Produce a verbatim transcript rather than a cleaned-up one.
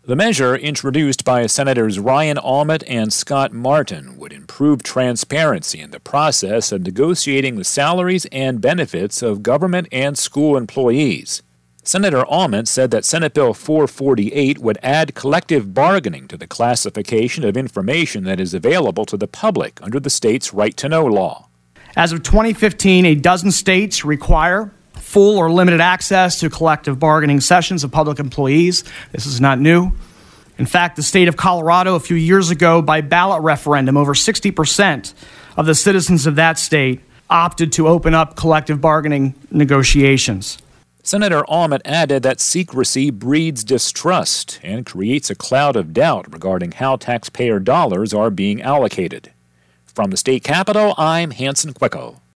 The measure, introduced by Senators Ryan Almond and Scott Martin, would improve transparency in the process of negotiating the salaries and benefits of government and school employees. Senator Almond said that Senate Bill four forty-eight would add collective bargaining to the classification of information that is available to the public under the state's right-to-know law. As of twenty fifteen, a dozen states require full or limited access to collective bargaining sessions of public employees. This is not new. In fact, the state of Colorado, a few years ago, by ballot referendum, over sixty percent of the citizens of that state opted to open up collective bargaining negotiations. Senator Almond added that secrecy breeds distrust and creates a cloud of doubt regarding how taxpayer dollars are being allocated. From the state capitol, I'm Hanson Quicko.